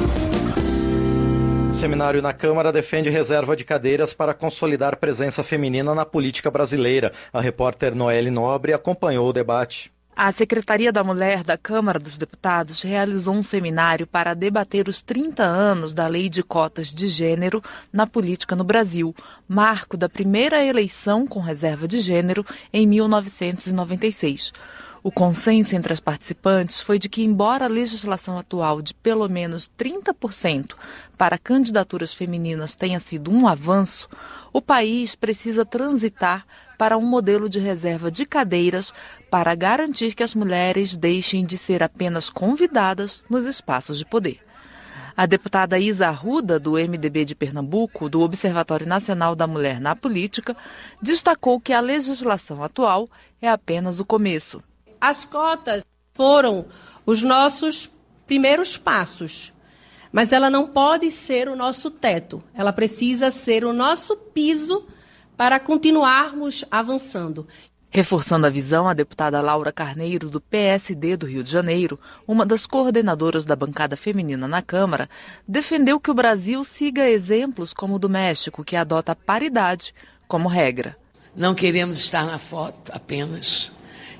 Seminário na Câmara defende reserva de cadeiras para consolidar presença feminina na política brasileira. A repórter Noelle Nobre acompanhou o debate. A Secretaria da Mulher da Câmara dos Deputados realizou um seminário para debater os 30 anos da Lei de Cotas de Gênero na política no Brasil, marco da primeira eleição com reserva de gênero em 1996. O consenso entre as participantes foi de que, embora a legislação atual de pelo menos 30% para candidaturas femininas tenha sido um avanço, o país precisa transitar para um modelo de reserva de cadeiras para garantir que as mulheres deixem de ser apenas convidadas nos espaços de poder. A deputada Isa Arruda, do MDB de Pernambuco, do Observatório Nacional da Mulher na Política, destacou que a legislação atual é apenas o começo. As cotas foram os nossos primeiros passos, mas ela não pode ser o nosso teto. Ela precisa ser o nosso piso para continuarmos avançando. Reforçando a visão, a deputada Laura Carneiro, do PSD do Rio de Janeiro, uma das coordenadoras da bancada feminina na Câmara, defendeu que o Brasil siga exemplos como o do México, que adota a paridade como regra. Não queremos estar na foto apenas.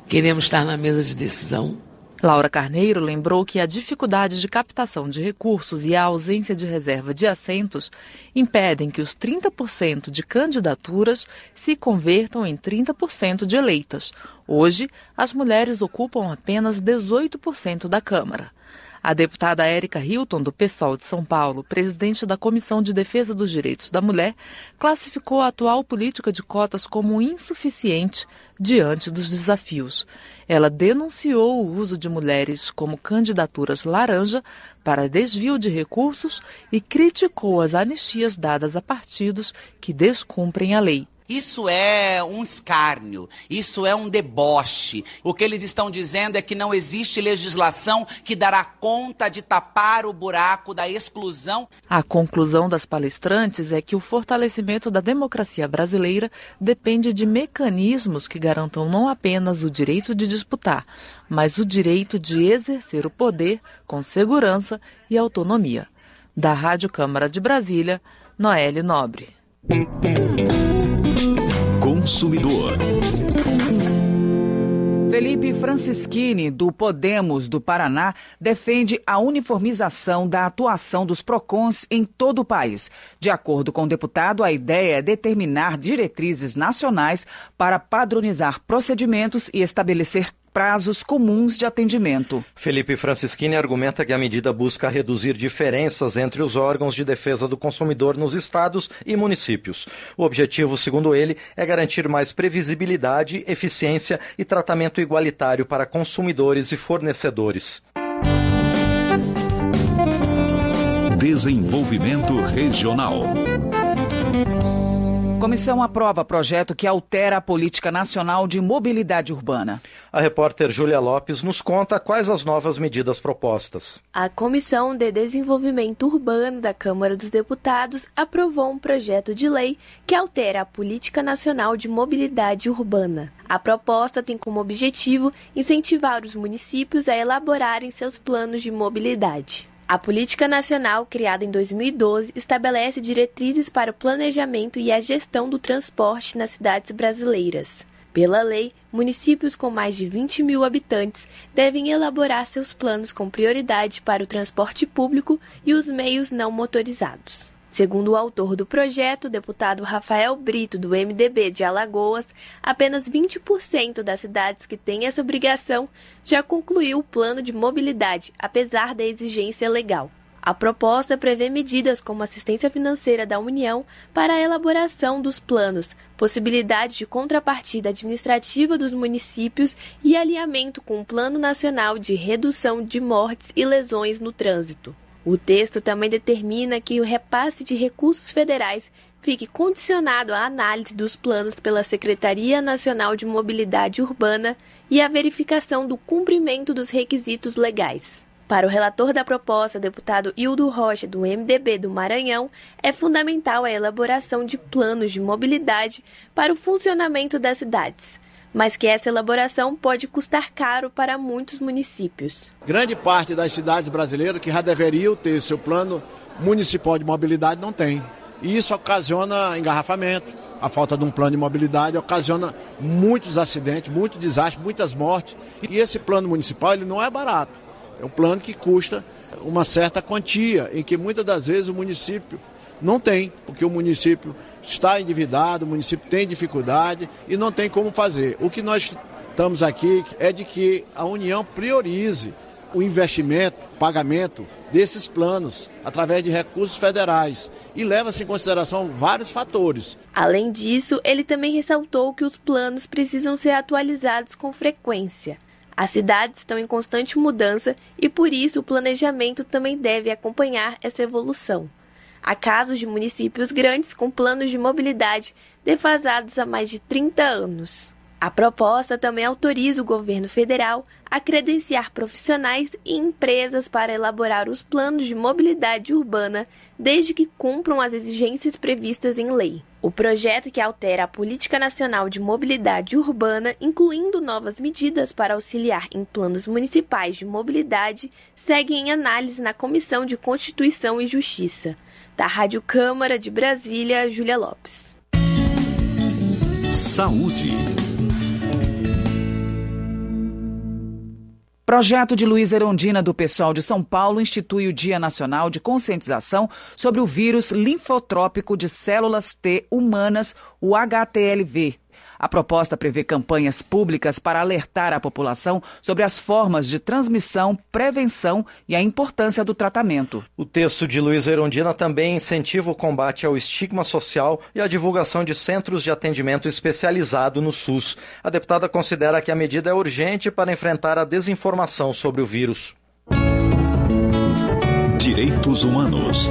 queremos estar na mesa de decisão. Laura Carneiro lembrou que a dificuldade de captação de recursos e a ausência de reserva de assentos impedem que os 30% de candidaturas se convertam em 30% de eleitas. Hoje, as mulheres ocupam apenas 18% da Câmara. A deputada Érica Hilton, do PSOL de São Paulo, presidente da Comissão de Defesa dos Direitos da Mulher, classificou a atual política de cotas como insuficiente diante dos desafios. Ela denunciou o uso de mulheres como candidaturas laranja para desvio de recursos e criticou as anistias dadas a partidos que descumprem a lei. Isso é um escárnio, isso é um deboche. O que eles estão dizendo é que não existe legislação que dará conta de tapar o buraco da exclusão. A conclusão das palestrantes é que o fortalecimento da democracia brasileira depende de mecanismos que garantam não apenas o direito de disputar, mas o direito de exercer o poder com segurança e autonomia. Da Rádio Câmara de Brasília, Noelle Nobre. Consumidor. Felipe Francischini, do Podemos do Paraná, defende a uniformização da atuação dos PROCONs em todo o país. De acordo com o deputado, a ideia é determinar diretrizes nacionais para padronizar procedimentos e estabelecer prazos comuns de atendimento. Felipe Francischini argumenta que a medida busca reduzir diferenças entre os órgãos de defesa do consumidor nos estados e municípios. O objetivo, segundo ele, é garantir mais previsibilidade, eficiência e tratamento igualitário para consumidores e fornecedores. Desenvolvimento Regional. Comissão aprova projeto que altera a Política Nacional de Mobilidade Urbana. A repórter Júlia Lopes nos conta quais as novas medidas propostas. A Comissão de Desenvolvimento Urbano da Câmara dos Deputados aprovou um projeto de lei que altera a Política Nacional de Mobilidade Urbana. A proposta tem como objetivo incentivar os municípios a elaborarem seus planos de mobilidade. A Política Nacional, criada em 2012, estabelece diretrizes para o planejamento e a gestão do transporte nas cidades brasileiras. Pela lei, municípios com mais de 20 mil habitantes devem elaborar seus planos com prioridade para o transporte público e os meios não motorizados. Segundo o autor do projeto, o deputado Rafael Brito, do MDB de Alagoas, apenas 20% das cidades que têm essa obrigação já concluiu o plano de mobilidade, apesar da exigência legal. A proposta prevê medidas como assistência financeira da União para a elaboração dos planos, possibilidade de contrapartida administrativa dos municípios e alinhamento com o Plano Nacional de Redução de Mortes e Lesões no Trânsito. O texto também determina que o repasse de recursos federais fique condicionado à análise dos planos pela Secretaria Nacional de Mobilidade Urbana e à verificação do cumprimento dos requisitos legais. Para o relator da proposta, deputado Hildo Rocha, do MDB do Maranhão, é fundamental a elaboração de planos de mobilidade para o funcionamento das cidades, mas que essa elaboração pode custar caro para muitos municípios. Grande parte das cidades brasileiras que já deveriam ter seu plano municipal de mobilidade não tem. E isso ocasiona engarrafamento, a falta de um plano de mobilidade ocasiona muitos acidentes, muitos desastres, muitas mortes. E esse plano municipal ele não é barato, é um plano que custa uma certa quantia, em que muitas das vezes o município não tem, porque o município está endividado, o município tem dificuldade e não tem como fazer. O que nós estamos aqui é de que a União priorize o investimento, pagamento desses planos através de recursos federais e leva-se em consideração vários fatores. Além disso, ele também ressaltou que os planos precisam ser atualizados com frequência. As cidades estão em constante mudança e, por isso, o planejamento também deve acompanhar essa evolução. Há casos de municípios grandes com planos de mobilidade defasados há mais de 30 anos. A proposta também autoriza o governo federal a credenciar profissionais e empresas para elaborar os planos de mobilidade urbana, desde que cumpram as exigências previstas em lei. O projeto, que altera a Política Nacional de Mobilidade Urbana, incluindo novas medidas para auxiliar em planos municipais de mobilidade, segue em análise na Comissão de Constituição e Justiça. Da Rádio Câmara de Brasília, Júlia Lopes. Saúde. Projeto de Luiz Erundina, do PSOL de São Paulo, institui o Dia Nacional de Conscientização sobre o vírus linfotrópico de células T humanas, o HTLV. A proposta prevê campanhas públicas para alertar a população sobre as formas de transmissão, prevenção e a importância do tratamento. O texto de Luiz Erundina também incentiva o combate ao estigma social e a divulgação de centros de atendimento especializado no SUS. A deputada considera que a medida é urgente para enfrentar a desinformação sobre o vírus. Direitos Humanos.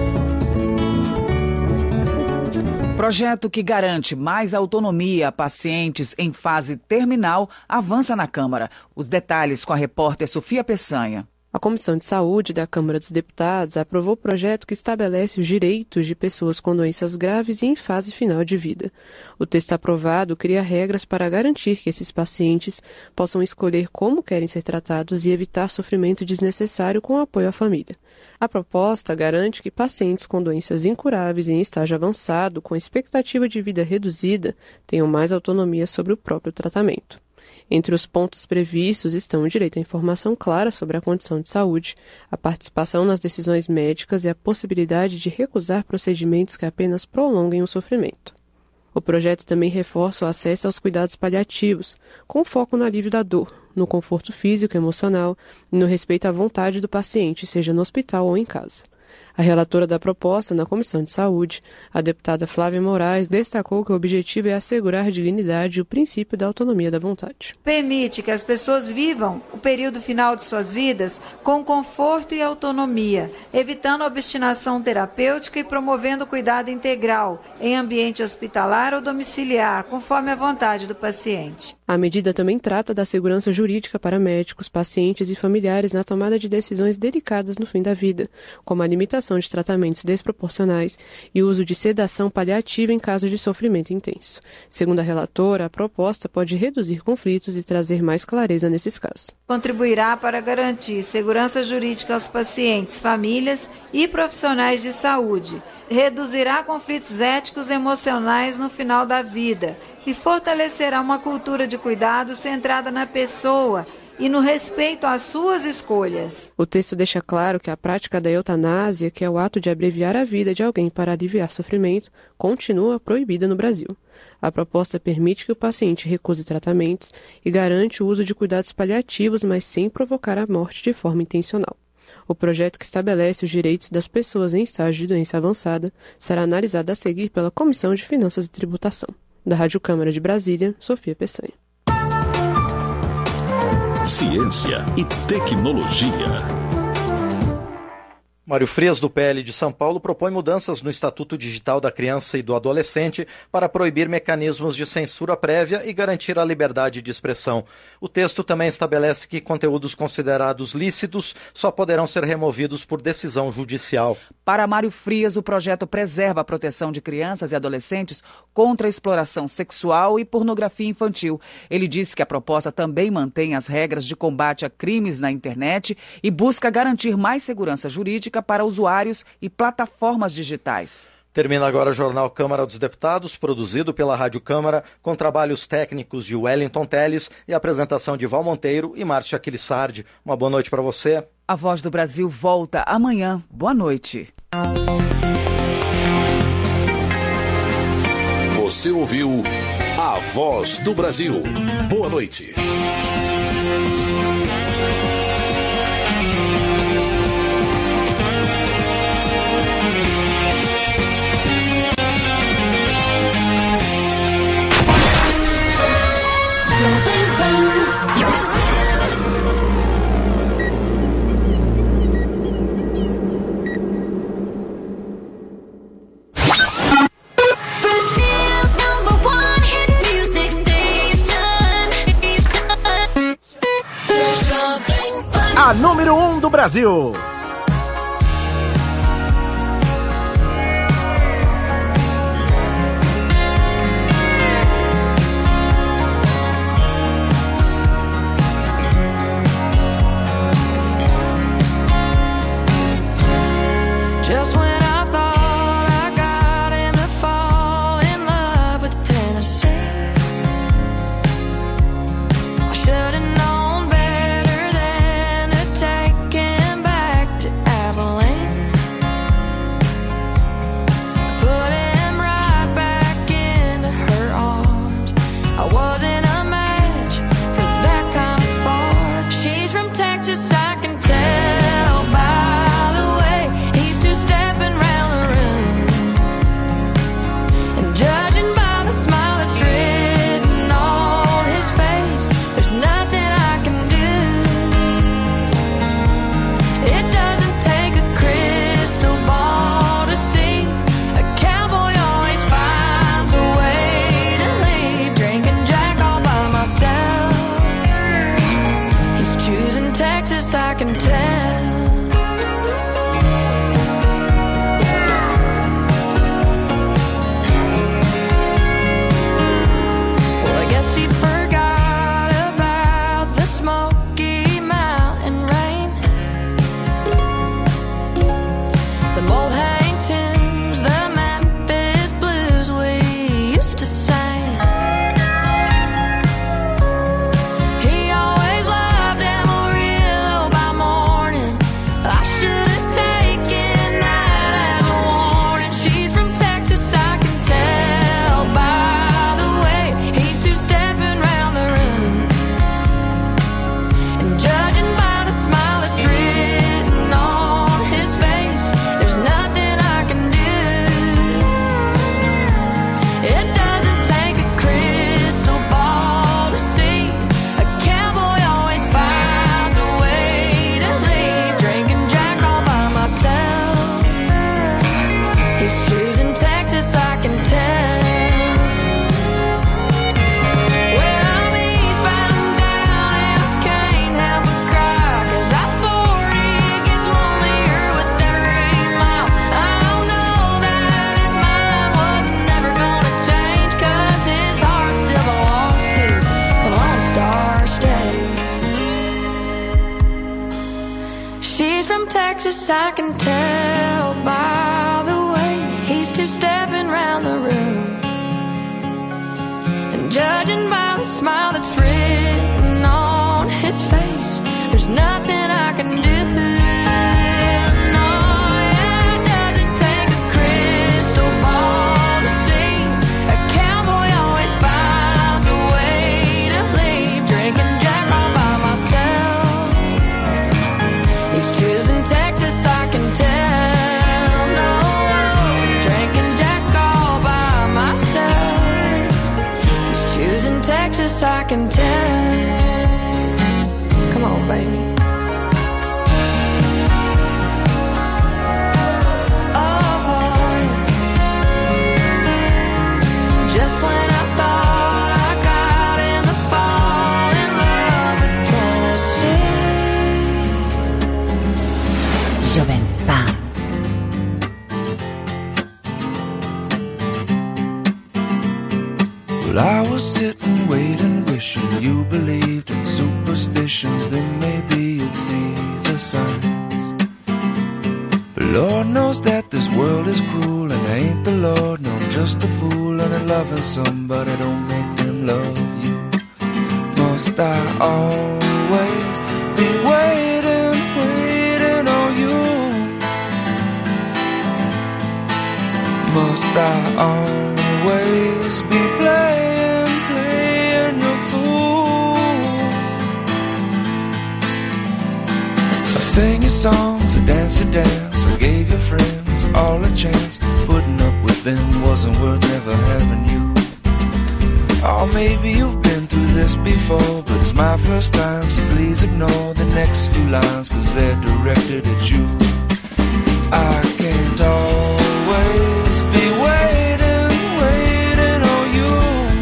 Projeto que garante mais autonomia a pacientes em fase terminal avança na Câmara. Os detalhes com a repórter Sofia Peçanha. A Comissão de Saúde da Câmara dos Deputados aprovou o projeto que estabelece os direitos de pessoas com doenças graves e em fase final de vida. O texto aprovado cria regras para garantir que esses pacientes possam escolher como querem ser tratados e evitar sofrimento desnecessário com apoio à família. A proposta garante que pacientes com doenças incuráveis em estágio avançado, com expectativa de vida reduzida, tenham mais autonomia sobre o próprio tratamento. Entre os pontos previstos estão o direito à informação clara sobre a condição de saúde, a participação nas decisões médicas e a possibilidade de recusar procedimentos que apenas prolonguem o sofrimento. O projeto também reforça o acesso aos cuidados paliativos, com foco no alívio da dor, no conforto físico e emocional e no respeito à vontade do paciente, seja no hospital ou em casa. A relatora da proposta na Comissão de Saúde, a deputada Flávia Moraes, destacou que o objetivo é assegurar dignidade e o princípio da autonomia da vontade. Permite que as pessoas vivam o período final de suas vidas com conforto e autonomia, evitando a obstinação terapêutica e promovendo o cuidado integral em ambiente hospitalar ou domiciliar, conforme a vontade do paciente. A medida também trata da segurança jurídica para médicos, pacientes e familiares na tomada de decisões delicadas no fim da vida, como a limitação de tratamentos desproporcionais e o uso de sedação paliativa em caso de sofrimento intenso. Segundo a relatora, a proposta pode reduzir conflitos e trazer mais clareza nesses casos. Contribuirá para garantir segurança jurídica aos pacientes, famílias e profissionais de saúde. Reduzirá conflitos éticos e emocionais no final da vida e fortalecerá uma cultura de cuidado centrada na pessoa e no respeito às suas escolhas. O texto deixa claro que a prática da eutanásia, que é o ato de abreviar a vida de alguém para aliviar sofrimento, continua proibida no Brasil. A proposta permite que o paciente recuse tratamentos e garante o uso de cuidados paliativos, mas sem provocar a morte de forma intencional. O projeto que estabelece os direitos das pessoas em estágio de doença avançada será analisado a seguir pela Comissão de Finanças e Tributação. Da Rádio Câmara de Brasília, Sofia Peçanha. Ciência e tecnologia. Mário Frias, do PL de São Paulo, propõe mudanças no Estatuto Digital da Criança e do Adolescente para proibir mecanismos de censura prévia e garantir a liberdade de expressão. O texto também estabelece que conteúdos considerados lícitos só poderão ser removidos por decisão judicial. Para Mário Frias, o projeto preserva a proteção de crianças e adolescentes contra a exploração sexual e pornografia infantil. Ele disse que a proposta também mantém as regras de combate a crimes na internet e busca garantir mais segurança jurídica para usuários e plataformas digitais. Termina agora o Jornal Câmara dos Deputados, produzido pela Rádio Câmara, com trabalhos técnicos de Wellington Teles e apresentação de Val Monteiro e Márcia Aquilissardi. Uma boa noite para você. A Voz do Brasil volta amanhã. Boa noite. Você ouviu A Voz do Brasil. Boa noite. A número 1 do Brasil. Just when I thought I got him to fall in love with Tennessee, I should have known better than should have taken that as a warning. She's from Texas, I can tell by the way he's two-stepping round the room. And judging by the smile that's written on his face, there's nothing I can do. It doesn't take a crystal ball to see. A cowboy always finds a way to leave. Drinking Jack all by myself. He's choosing Texas, I can tell. When I'm eastbound down and I can't help but cry, 'cause I-40 gets lonelier with every mile. I don't know that his mind wasn't never gonna change, 'cause his heart still belongs to the Lone Star State. She's from Texas, I can tell by the way he's two-stepping round the room. And judging by the smile that's written on his face, there's nothing I can do. No, it doesn't take a crystal ball to see. A cowboy always finds a way to leave. Drinking Jack all by myself. He's choosing Texas, I can tell. No, drinking Jack all by myself. He's choosing Texas, I can tell. Come on, baby. Oh, just when I thought I got him to fall in love with Tennessee. Gioventà. Well, I was sitting, waiting, wishing you believed in superstitions. Then maybe you'd see the signs. But Lord knows that this world is cruel, and I ain't the Lord, no, I'm just a fool. And loving somebody don't make them love you. Must I always be waiting, waiting on you? Must I always be playing, playing your fool? I sang your songs, I danced your dance, I gave your friends all a chance. Putting up with them wasn't worth never having you. Oh, maybe you've been through this before, but it's my first time, so please ignore the next few lines, 'cause they're directed at you. I can't always be waiting, waiting on you.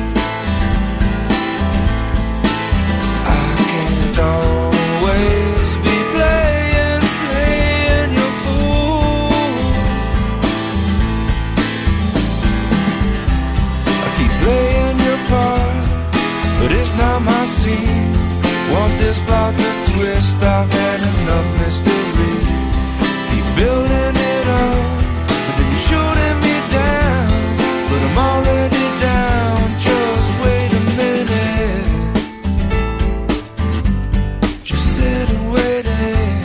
I can't always be playing, playing your fool. I keep playing your part, but it's not my scene. Want this plot to twist, I've had enough mystery. Keep building it up, but then you're shooting me down. But I'm already down, just wait a minute. Just sit and wait it.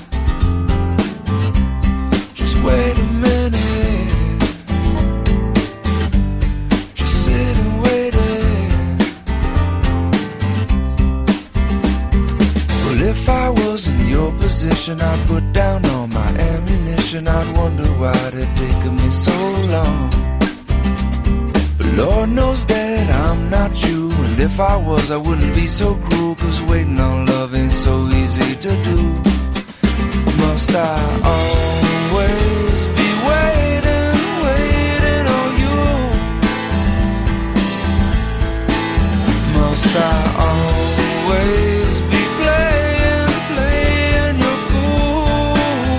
Just wait a minute. Just sit and wait it. Well, if I was in your position, I'd put down all my ammunition. I'd wonder why it taken me so long. But Lord knows that I'm not you, and if I was, I wouldn't be so cruel, 'cause waiting on love ain't so easy to do. Must I always be waiting, waiting on you? Must I always be playing, playing your fool?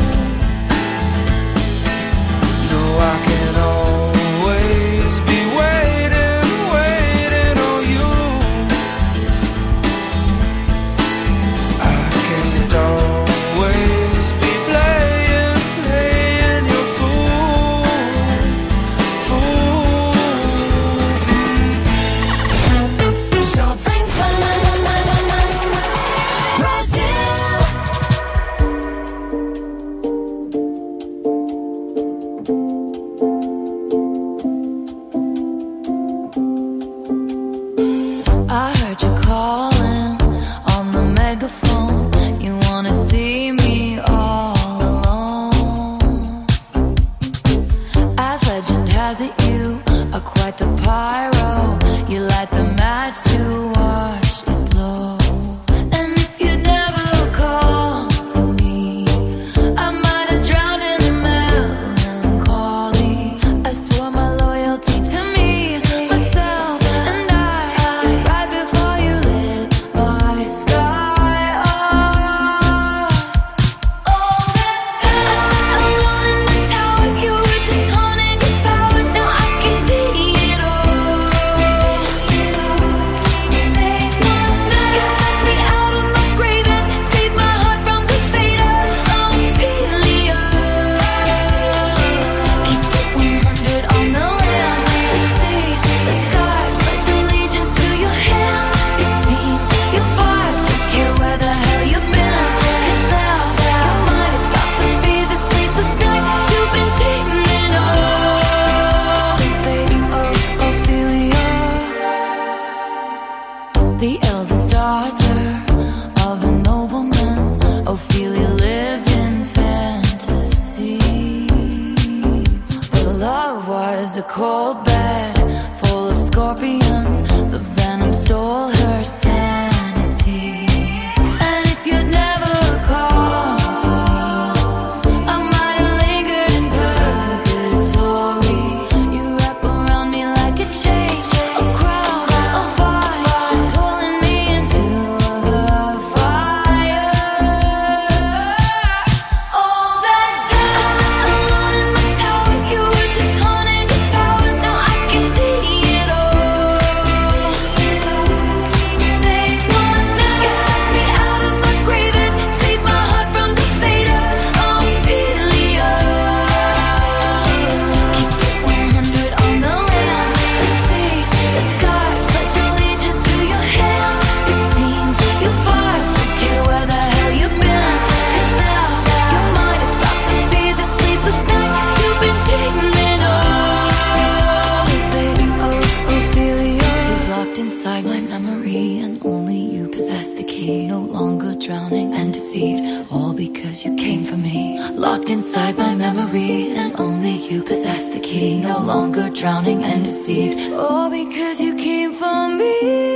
No, I can always be waiting, waiting on you. I can't always be playing. was a cold bed full of scorpions. The venom stole her sanity. And if you'd never called for me, I might have lingered in purgatory. You wrap around me like a chain, a crown, a fire, pulling me into the fire. All that time alone in my tower, you were just haunting your powers. Now I can see it all. They want me, you took me out of my grave and saved my heart from the fate of Ophelia. Keep it 100 on the land, the seas, the sky, pledge allegiance to your hands, your team, your vibes, don't care where the hell you've been. 'Cause now your mind is about to be the sleepless night you've been dreaming of. The fate of Ophelia is locked inside my memory, and only you possess the key. No longer drowning and deceived, all because you came for me. Locked inside my memory, and only you possess the key. No longer drowning and deceived, all because you came for me.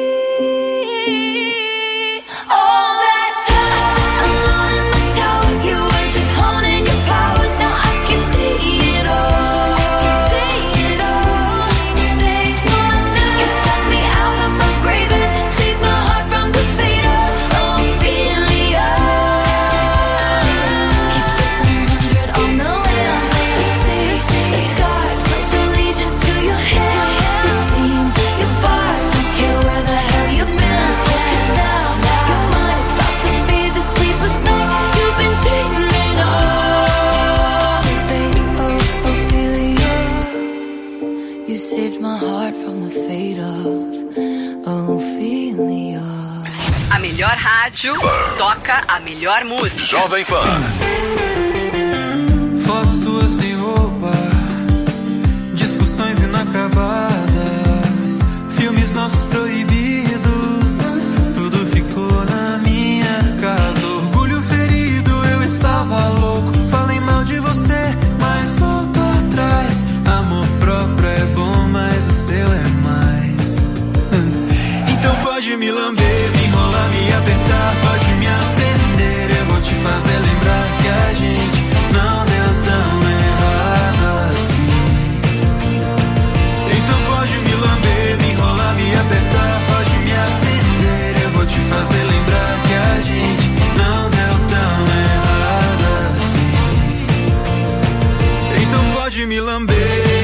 All that time alone in my tower, you were just honing your powers. Now I can see it all. They want me, you took me out of my grave and saved my heart from the fate of Ophelia. Keep it 100 on the land, the seas, the sky, pledge allegiance to your hands, your team, your vibes, don't care where the hell you've been. 'Cause now your mind is about to be the sleepless night you've been dreaming of. The fate of Ophelia, you saved my heart from the fate of Ophelia. A melhor rádio toca a melhor música. Jovem Pan. Fotos suas sem roupa, discussões inacabadas, filmes nossos proibidos, tudo ficou na minha casa. Orgulho ferido, eu estava louco, falei mal de você, mas volto atrás. Amor próprio é bom, mas o seu é mais. Então pode me lamber, me enrolar, me apertar, pode me acender, eu vou te fazer lembrar que a gente não deu tão errado assim. Então pode me lamber, me enrolar, me apertar, pode me acender, eu vou te fazer lembrar que a gente não deu tão errado assim. Então pode me lamber.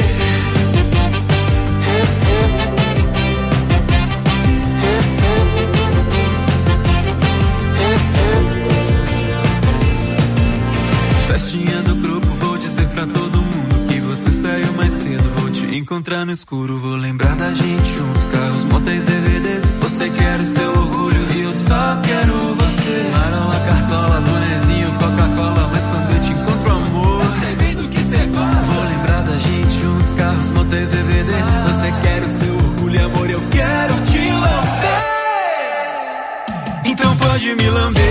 Festinha do grupo, vou dizer pra todo mundo que você saiu mais cedo. Vou te encontrar no escuro, vou lembrar da gente juntos. Carros, motéis, DVDs, você quer o seu orgulho e eu só quero você. Marola, cartola, bonezinho, Coca-Cola, mas quando eu te encontro, amor, eu sei bem do que você gosta. Vou lembrar da gente juntos, carros, motéis, DVDs, você quer o seu orgulho e amor, eu quero te lamber. Então pode me lamber.